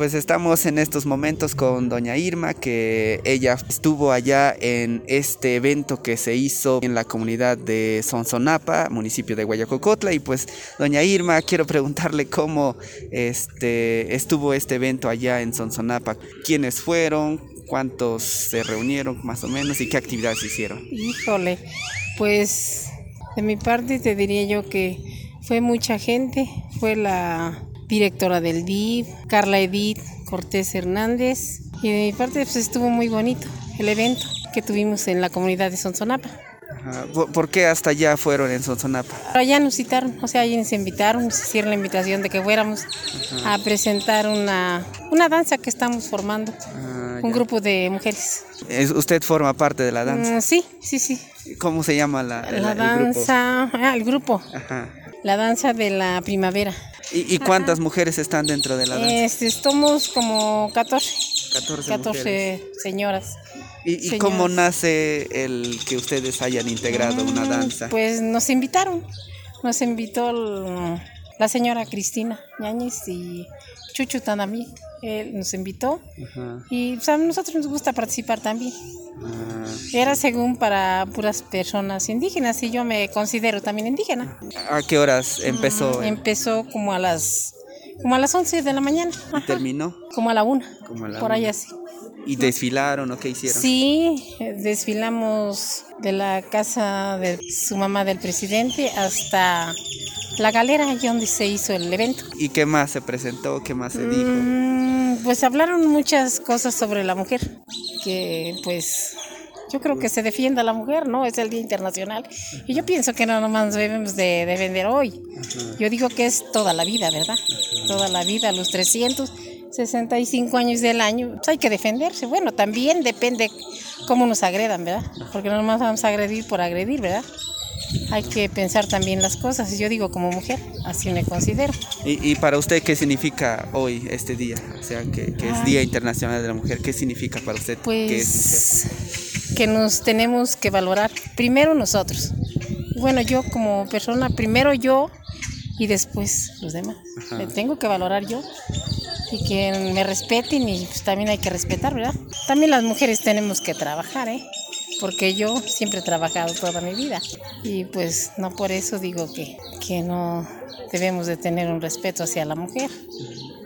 Pues estamos en estos momentos con doña Irma, que ella estuvo allá en este evento que se hizo en la comunidad de Sonsonapa, municipio de Guayacocotla. Y pues, doña Irma, quiero preguntarle cómo estuvo este evento allá en Sonsonapa. ¿Quiénes fueron? ¿Cuántos se reunieron más o menos? ¿Y qué actividades hicieron? Híjole, pues de mi parte te diría yo que fue mucha gente, fue la directora del DIF, Carla Edith Cortés Hernández, y de mi parte pues estuvo muy bonito el evento que tuvimos en la comunidad de Sonsonapa. Ajá. ¿Por qué hasta allá fueron en Sonsonapa? Allá nos citaron, o sea, allí nos invitaron, nos hicieron la invitación de que fuéramos a presentar una danza que estamos formando, un Ya. grupo de mujeres. ¿Usted forma parte de la danza? Sí, sí, sí. ¿Cómo se llama La el grupo? danza, el grupo, Ajá. la danza de la primavera. ¿Y cuántas mujeres están dentro de la danza? Somos como 14, 14 mujeres. 14 señoras. ¿Y cómo Señoras. nace el que ustedes hayan integrado una danza? Pues nos invitaron, nos invitó la señora Cristina Ñañez y Chucho Tanami. Él nos invitó Ajá. y pues, a nosotros nos gusta participar también. Ah, Era según para puras personas indígenas y yo me considero también indígena. ¿A qué horas empezó Empezó como a las 11 de la mañana. y Ajá. terminó? Como a la 1, Como a la por ahí 1. así. ¿Y desfilaron o qué hicieron? Sí, desfilamos de la casa de su mamá del presidente hasta la galera, allí donde se hizo el evento. ¿Y qué más se presentó? ¿Qué más se dijo? Pues hablaron muchas cosas sobre la mujer, que pues yo creo que se defienda a la mujer, ¿no? Es el Día Internacional. Y yo pienso que no nomás debemos de vender hoy. Yo digo que es toda la vida, ¿verdad? Toda la vida, los 365 años del año, pues hay que defenderse. Bueno, también depende cómo nos agredan, ¿verdad? Porque no nomás vamos a agredir por agredir, ¿verdad? Hay que pensar también las cosas. Yo digo como mujer, así me considero. ¿Y para usted qué significa hoy este día? O sea, que es Día Internacional de la Mujer. ¿Qué significa para usted que es mujer? Pues que nos tenemos que valorar primero nosotros. Bueno, yo como persona, primero yo y después los demás. Ajá. Me tengo que valorar yo y que me respeten y pues también hay que respetar, ¿verdad? También las mujeres tenemos que trabajar, porque yo siempre he trabajado toda mi vida y pues no por eso digo que no debemos de tener un respeto hacia la mujer.